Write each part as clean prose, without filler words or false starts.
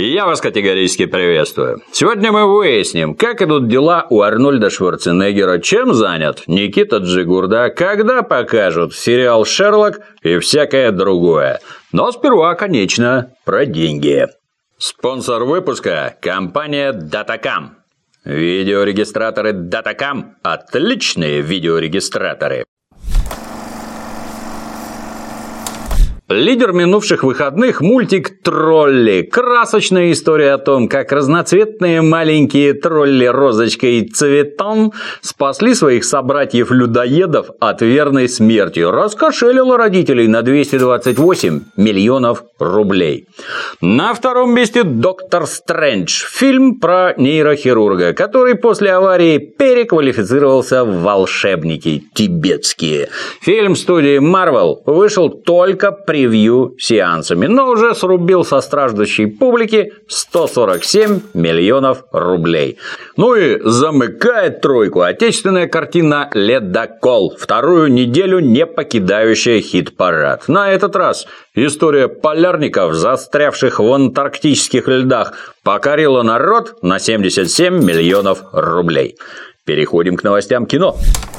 Я вас категорически приветствую. Сегодня мы выясним, как идут дела у Арнольда Шварценеггера, чем занят Никита Джигурда, когда покажут сериал «Шерлок» и всякое другое. Но сперва, конечно, про деньги. Спонсор выпуска – компания Datacam. Видеорегистраторы Datacam – отличные видеорегистраторы. Лидер минувших выходных – мультик «Тролли». Красочная история о том, как разноцветные маленькие тролли Розочка и Цветом спасли своих собратьев-людоедов от верной смерти. Раскошелила родителей на 228 миллионов рублей. На втором месте «Доктор Стрэндж». Фильм про нейрохирурга, который после аварии переквалифицировался в волшебники тибетские. Фильм студии Marvel вышел только превью-сеансами, но уже срубил со страждущей публики 147 миллионов рублей. Ну и замыкает тройку отечественная картина «Ледокол», вторую неделю не покидающая хит-парад. На этот раз история полярников, застрявших в антарктических льдах, покорила народ на 77 миллионов рублей. Переходим к новостям кино.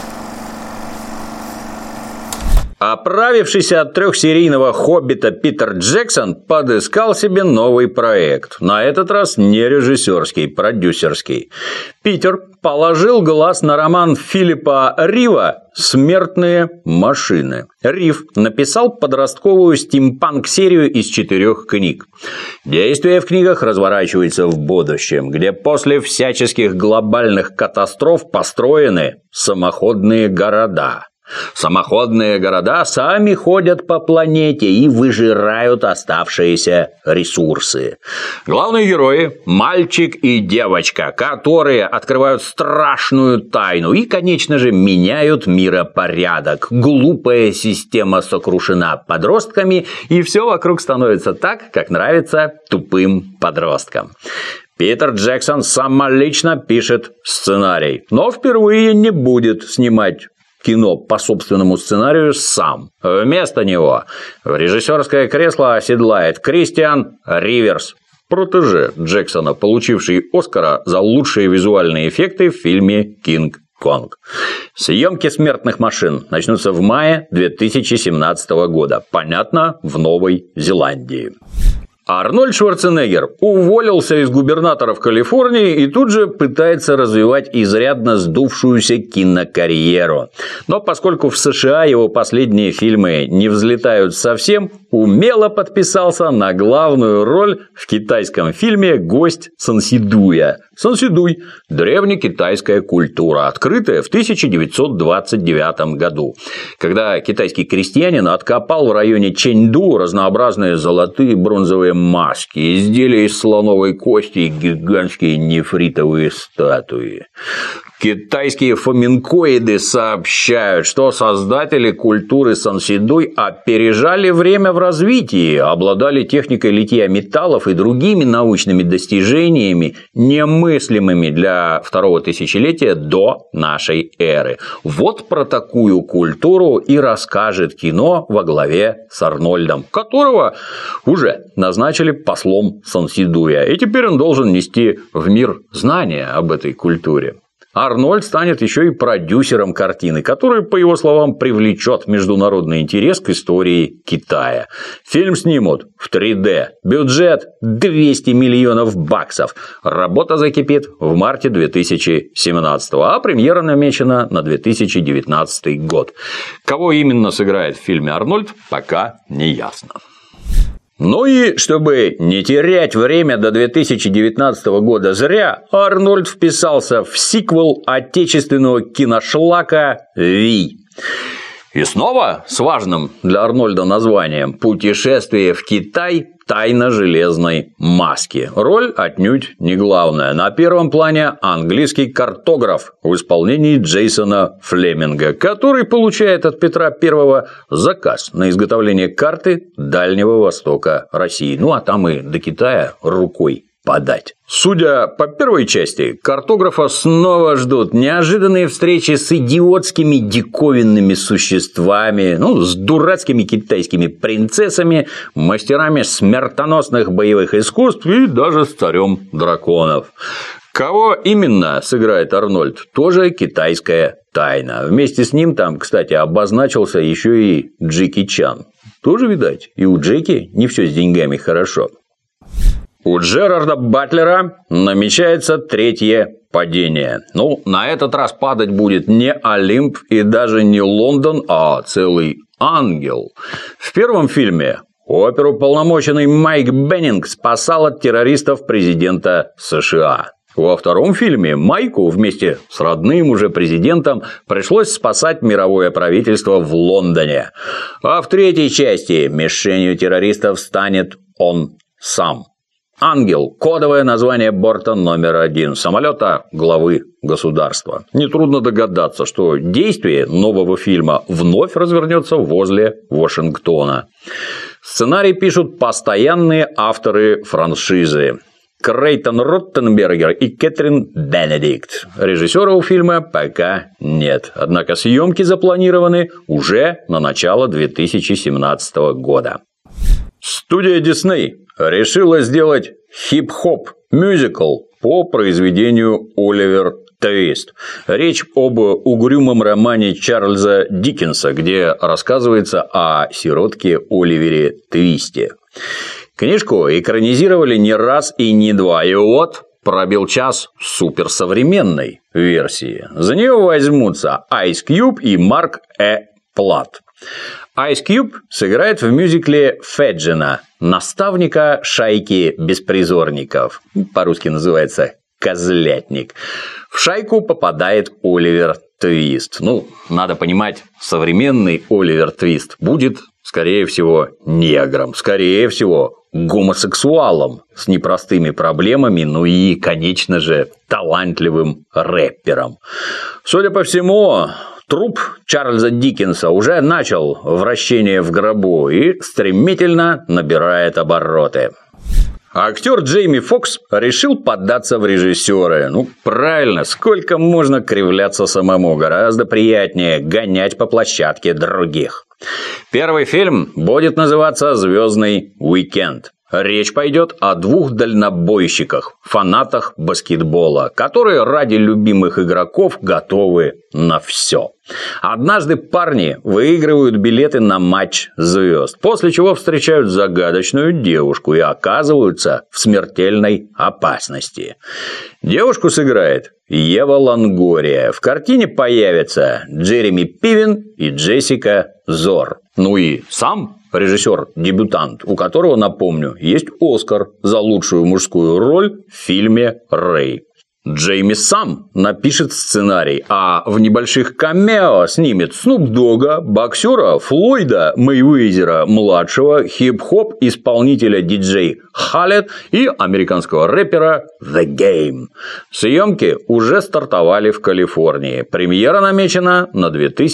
Оправившийся от трехсерийного «Хоббита» Питер Джексон подыскал себе новый проект. На этот раз не режиссерский, продюсерский. Питер положил глаз на роман Филиппа Рива «Смертные машины». Рив написал подростковую стимпанк-серию из 4 книг. Действие в книгах разворачивается в будущем, где после всяческих глобальных катастроф построены самоходные города. Самоходные города сами ходят по планете и выжирают оставшиеся ресурсы. Главные герои – мальчик и девочка, которые открывают страшную тайну и, конечно же, меняют миропорядок. Глупая система сокрушена подростками, и все вокруг становится так, как нравится тупым подросткам. Питер Джексон самолично пишет сценарий, но впервые не будет снимать кино по собственному сценарию сам. Вместо него в режиссерское кресло оседлает Кристиан Риверс, протеже Джексона, получивший Оскара за лучшие визуальные эффекты в фильме «Кинг-Конг». Съемки «Смертных машин» начнутся в мае 2017 года. Понятно, в Новой Зеландии. Арнольд Шварценеггер уволился из губернатора в Калифорнии и тут же пытается развивать изрядно сдувшуюся кинокарьеру. Но поскольку в США его последние фильмы не взлетают совсем, умело подписался на главную роль в китайском фильме «Гость Сансидуя». Сансидуй – древнекитайская культура, открытая в 1929 году, когда китайский крестьянин откопал в районе Чэньду разнообразные золотые и бронзовые маски, изделия из слоновой кости и гигантские нефритовые статуи. Китайские фламинкоиды сообщают, что создатели культуры Сансидуй опережали время в развитии, обладали техникой литья металлов и другими научными достижениями, немыслимыми для второго тысячелетия до нашей эры. Вот про такую культуру и расскажет кино во главе с Арнольдом, которого уже назначили послом Сансидуя, и теперь он должен нести в мир знания об этой культуре. Арнольд станет еще и продюсером картины, которая, по его словам, привлечет международный интерес к истории Китая. Фильм снимут в 3D. Бюджет 200 миллионов баксов. Работа закипит в марте 2017, а премьера намечена на 2019 год. Кого именно сыграет в фильме Арнольд, пока не ясно. Ну и, чтобы не терять время до 2019 года зря, Арнольд вписался в сиквел отечественного киношлака «Вий». И снова с важным для Арнольда названием «Путешествие в Китай. Тайна железной маски». Роль отнюдь не главная. На первом плане английский картограф в исполнении Джейсона Флеминга, который получает от Петра I заказ на изготовление карты Дальнего Востока России. Ну а там и до Китая рукой подать. Судя по первой части, картографа снова ждут неожиданные встречи с идиотскими диковинными существами, с дурацкими китайскими принцессами, мастерами смертоносных боевых искусств и даже с царем драконов. Кого именно сыграет Арнольд, тоже китайская тайна. Вместе с ним там, кстати, обозначился еще и Джеки Чан. Тоже, видать, и у Джеки не все с деньгами хорошо. У Джерарда Батлера намечается третье падение. На этот раз падать будет не Олимп и даже не Лондон, а целый ангел. В первом фильме оперуполномоченный Майк Беннинг спасал от террористов президента США. Во втором фильме Майку вместе с родным уже президентом пришлось спасать мировое правительство в Лондоне. А в третьей части мишенью террористов станет он сам. «Ангел» – кодовое название борта номер 1 самолета главы государства. Нетрудно догадаться, что действие нового фильма вновь развернется возле Вашингтона. Сценарий пишут постоянные авторы франшизы – Крейтон Роттенбергер и Кэтрин Бенедикт. Режиссера у фильма пока нет, однако съемки запланированы уже на начало 2017 года. Студия Дисней решила сделать хип-хоп мюзикл по произведению «Оливер Твист». Речь об угрюмом романе Чарльза Диккенса, где рассказывается о сиротке Оливере Твисте. Книжку экранизировали не раз и не два, и вот пробил час суперсовременной версии. За нее возьмутся Ice Cube и Марк Плат. Ice Cube сыграет в мюзикле Феджина, наставника шайки беспризорников. По-русски называется «Козлятник». В шайку попадает Оливер Твист. Надо понимать, современный Оливер Твист будет, скорее всего, негром, скорее всего, гомосексуалом с непростыми проблемами, и, конечно же, талантливым рэпером. Судя по всему, труп Чарльза Диккенса уже начал вращение в гробу и стремительно набирает обороты. Актер Джейми Фокс решил податься в режиссеры. Правильно, сколько можно кривляться самому, гораздо приятнее гонять по площадке других. Первый фильм будет называться «Звездный уикенд». Речь пойдет о двух дальнобойщиках, фанатах баскетбола, которые ради любимых игроков готовы на все. Однажды парни выигрывают билеты на матч звезд, после чего встречают загадочную девушку и оказываются в смертельной опасности. Девушку сыграет Ева Лонгория. В картине появятся Джереми Пивен и Джессика Зор. И сам режиссер-дебютант, у которого, напомню, есть Оскар за лучшую мужскую роль в фильме «Рэй». Джейми сам напишет сценарий, а в небольших камео снимет Снуп Догга, боксера Флойда Мейвезера-младшего, хип-хоп исполнителя диджей Халед и американского рэпера The Game. Съемки уже стартовали в Калифорнии. Премьера намечена на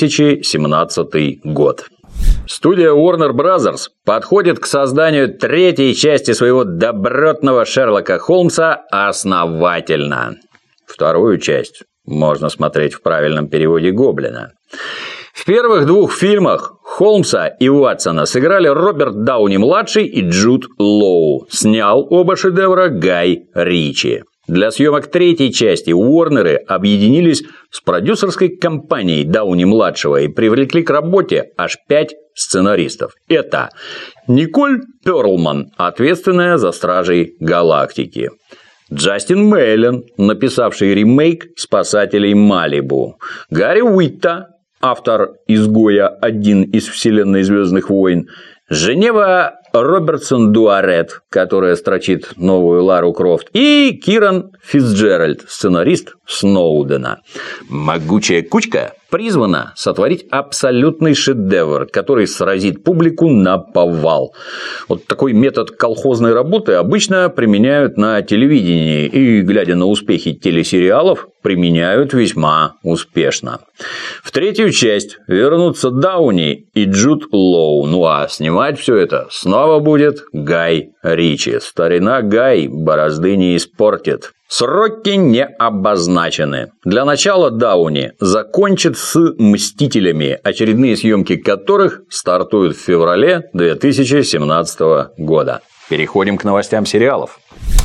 2017 год. Студия Warner Bros. Подходит к созданию третьей части своего добротного Шерлока Холмса основательно. Вторую часть можно смотреть в правильном переводе Гоблина. В первых двух фильмах Холмса и Ватсона сыграли Роберт Дауни-младший и Джуд Лоу. Снял оба шедевра Гай Ричи. Для съемок третьей части Уорнеры объединились с продюсерской компанией Дауни-младшего и привлекли к работе аж 5 сценаристов. Это Николь Перлман, ответственная за «Стражей Галактики», Джастин Мейлен, написавший ремейк «Спасателей Малибу», Гарри Уитта, автор «Изгоя-1» из вселенной «Звездных войн», Женева Робертсон-Дуарет, которая строчит новую Лару Крофт, и Киран Фицджеральд, сценарист Сноудена. Могучая кучка призвана сотворить абсолютный шедевр, который сразит публику наповал. Вот такой метод колхозной работы обычно применяют на телевидении и, глядя на успехи телесериалов, применяют весьма успешно. В третью часть вернутся Дауни и Джуд Лоу. Ну а снимать все это снова будет Гай Ричи. Старина Гай борозды не испортит. Сроки не обозначены. Для начала Дауни закончит с «Мстителями», очередные съемки которых стартуют в феврале 2017 года. Переходим к новостям сериалов.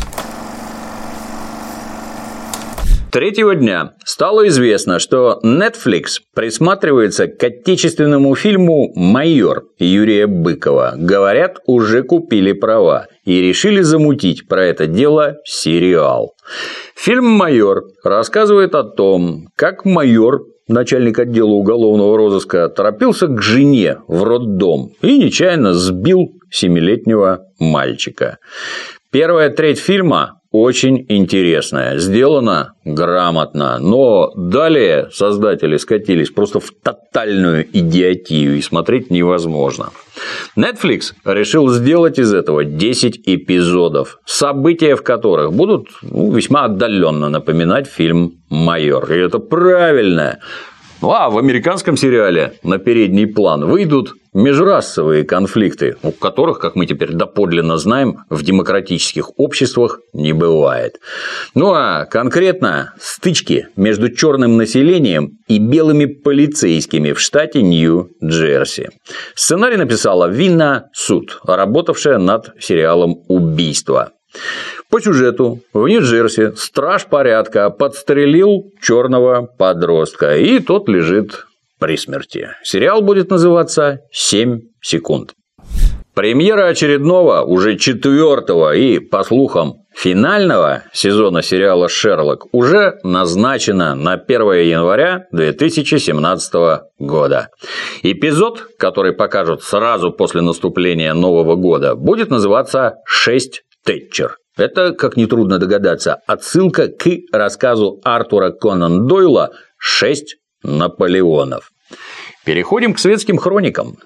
Третьего дня стало известно, что Netflix присматривается к отечественному фильму «Майор» Юрия Быкова. Говорят, уже купили права и решили замутить про это дело сериал. Фильм «Майор» рассказывает о том, как майор, начальник отдела уголовного розыска, торопился к жене в роддом и нечаянно сбил 7-летнего мальчика. Первая треть фильма очень интересная, сделана грамотно, но далее создатели скатились просто в тотальную идиотию, и смотреть невозможно. Netflix решил сделать из этого 10 эпизодов, события в которых будут весьма отдаленно напоминать фильм «Майор». И это правильно. Ну а в американском сериале на передний план выйдут межрасовые конфликты, у которых, как мы теперь доподлинно знаем, в демократических обществах не бывает. Ну а конкретно стычки между черным населением и белыми полицейскими в штате Нью-Джерси. Сценарий написала Винна Суд, работавшая над сериалом «Убийство». По сюжету в Нью-Джерси страж порядка подстрелил черного подростка, и тот лежит при смерти. Сериал будет называться «7 секунд». Премьера очередного, уже 4-го и, по слухам, финального сезона сериала «Шерлок» уже назначена на 1 января 2017 года. Эпизод, который покажут сразу после наступления Нового года, будет называться «6 Тэтчер». Это, как нетрудно догадаться, отсылка к рассказу Артура Конан Дойла «6 Наполеонов». Переходим к светским хроникам.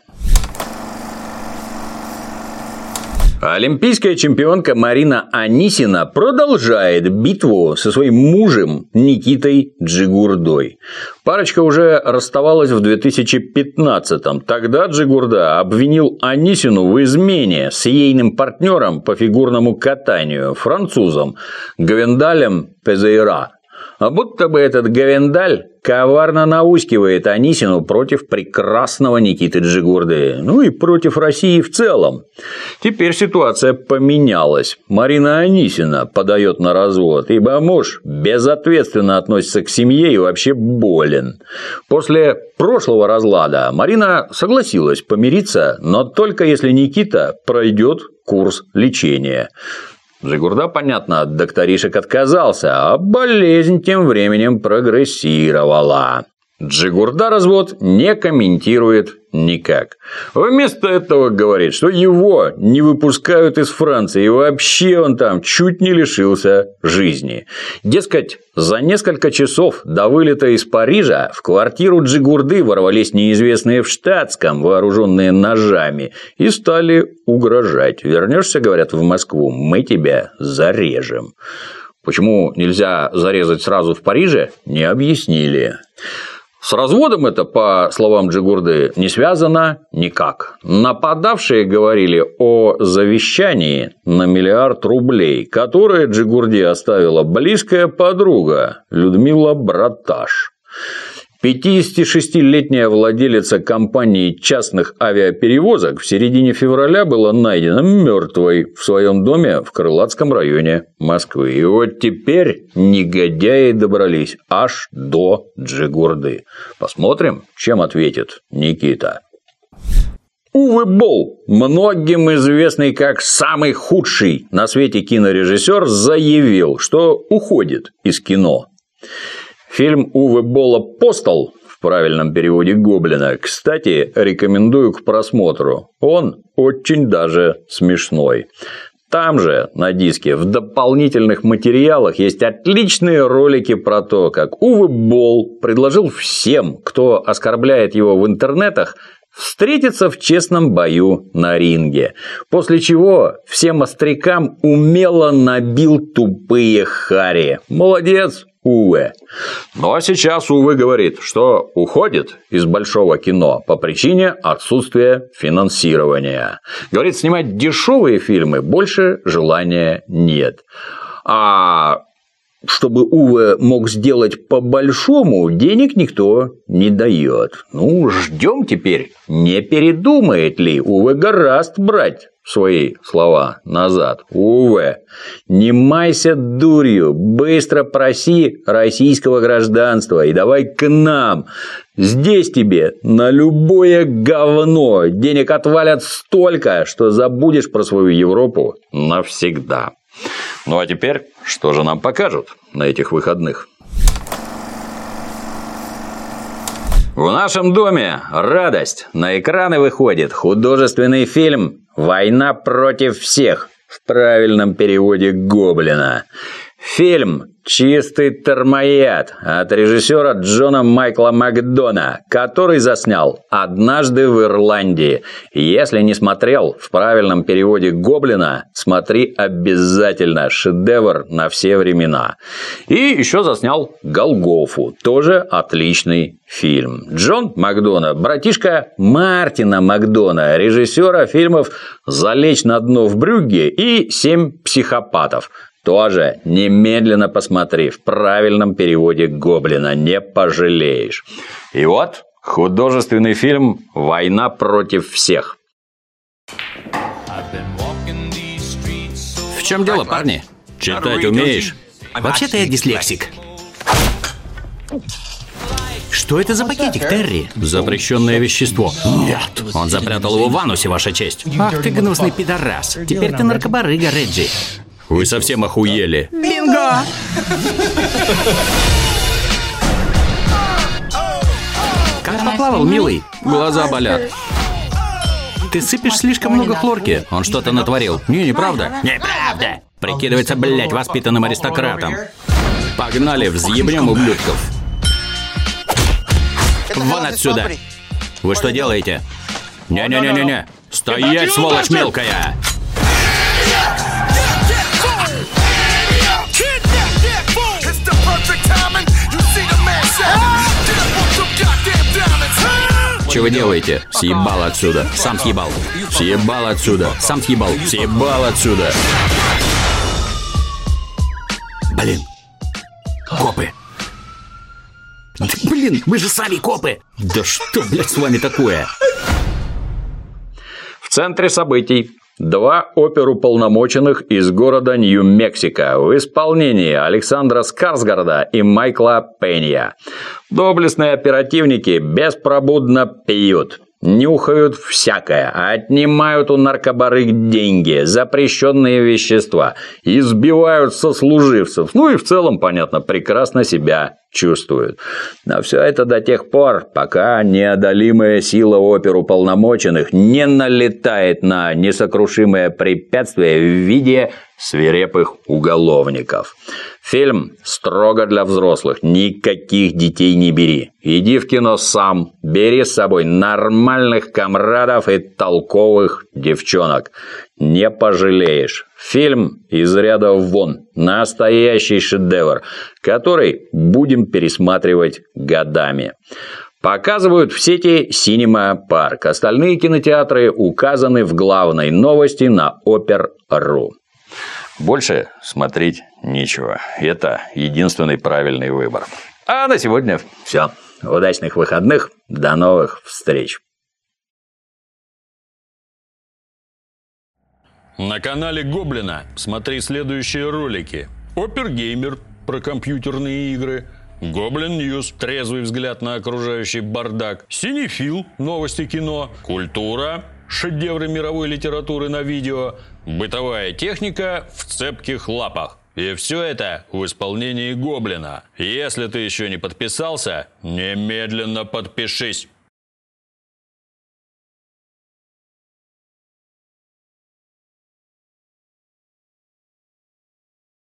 Олимпийская чемпионка Марина Анисина продолжает битву со своим мужем Никитой Джигурдой. Парочка уже расставалась в 2015-м. Тогда Джигурда обвинил Анисину в измене с ейным партнером по фигурному катанию, французом Гвендалем Пезейра. А будто бы этот Гвендаль коварно наускивает Анисину против прекрасного Никиты Джигурды, ну и против России в целом. Теперь ситуация поменялась. Марина Анисина подает на развод, ибо муж безответственно относится к семье и вообще болен. После прошлого разлада Марина согласилась помириться, но только если Никита пройдет курс лечения. Джигурда, понятно, от докторишек отказался, а болезнь тем временем прогрессировала. Джигурда развод не комментирует никак. Вместо этого говорит, что его не выпускают из Франции, и вообще он там чуть не лишился жизни. Дескать, за несколько часов до вылета из Парижа в квартиру Джигурды ворвались неизвестные в штатском, вооруженные ножами, и стали угрожать. Вернешься, говорят, в Москву, мы тебя зарежем. Почему нельзя зарезать сразу в Париже, не объяснили. С разводом это, по словам Джигурды, не связано никак. Нападавшие говорили о завещании на 1 миллиард рублей, которое Джигурде оставила близкая подруга Людмила Браташ. 56-летняя владелица компании частных авиаперевозок в середине февраля была найдена мертвой в своем доме в Крылатском районе Москвы. И вот теперь негодяи добрались аж до Джигурды. Посмотрим, чем ответит Никита. Уве Болл, многим известный как самый худший на свете кинорежиссер, заявил, что уходит из кино. Фильм Уве Болла «Постал» в правильном переводе Гоблина, кстати, рекомендую к просмотру. Он очень даже смешной. Там же, на диске, в дополнительных материалах есть отличные ролики про то, как Уве Болл предложил всем, кто оскорбляет его в интернетах, встретиться в честном бою на ринге. После чего всем острякам умело набил тупые хари. Молодец, Уве. Ну а сейчас Уве говорит, что уходит из большого кино по причине отсутствия финансирования. Говорит, снимать дешевые фильмы больше желания нет. А чтобы Уве мог сделать по-большому, денег никто не дает. Ну, ждем теперь, не передумает ли Уве гораст брать свои слова назад. Уве, не майся дурью, быстро проси российского гражданства и давай к нам. Здесь тебе на любое говно денег отвалят столько, что забудешь про свою Европу навсегда. Ну а теперь, что же нам покажут на этих выходных? В нашем доме радость. На экраны выходит художественный фильм «Война против всех» в правильном переводе Гоблина. Фильм «Чистый термояд» от режиссера Джона Майкла Макдона, который заснял «Однажды в Ирландии». Если не смотрел в правильном переводе Гоблина, смотри обязательно, шедевр на все времена. И еще заснял «Голгофу», тоже отличный фильм. Джон Макдона, братишка Мартина Макдона, режиссера фильмов «Залечь на дно в Брюгге» и «Семь психопатов». Тоже немедленно посмотри в правильном переводе Гоблина, не пожалеешь. И вот художественный фильм «Война против всех». В чем дело, парни? Читать умеешь? Вообще-то я дислексик. Что это за пакетик, Терри? Запрещенное вещество. Нет. Он запрятал его в анусе, ваша честь. Ах ты гнусный пидорас. Теперь ты наркобарыга, Реджи. Вы совсем охуели. Бинго! Как поплавал, милый? Глаза болят. Ты сыпешь слишком много хлорки. Он что-то натворил. Не, неправда. Неправда. Прикидывается, блядь, воспитанным аристократом. Погнали, взъебнем ублюдков. Вон отсюда. Вы что делаете? Не-не-не-не-не. Стоять, сволочь мелкая! Что вы делаете? Съебал отсюда. Сам съебал. Съебал отсюда. Сам съебал. Съебал отсюда. Блин. Копы. Блин, мы же сами копы. Да что, блядь, с вами такое? В центре событий два оперуполномоченных из города Нью-Мексико в исполнении Александра Скарсгарда и Майкла Пенья. Доблестные оперативники беспробудно пьют, нюхают всякое, отнимают у наркобарыг деньги, запрещенные вещества, избивают сослуживцев, ну и в целом, понятно, прекрасно себя чувствуют. Но все это до тех пор, пока неодолимая сила оперуполномоченных не налетает на несокрушимое препятствие в виде свирепых уголовников. Фильм строго для взрослых, никаких детей не бери. Иди в кино сам, бери с собой нормальных комрадов и толковых девчонок. Не пожалеешь. Фильм из ряда вон, настоящий шедевр, который будем пересматривать годами. Показывают в сети Cinema Park. Остальные кинотеатры указаны в главной новости на Oper.ru. Больше смотреть нечего. Это единственный правильный выбор. А на сегодня все. Удачных выходных. До новых встреч. На канале Гоблина смотри следующие ролики. Опергеймер про компьютерные игры. Гоблин Ньюс – трезвый взгляд на окружающий бардак. Синефил – новости кино. Культура – шедевры мировой литературы на видео. Бытовая техника в цепких лапах. И все это в исполнении Гоблина. Если ты еще не подписался, немедленно подпишись.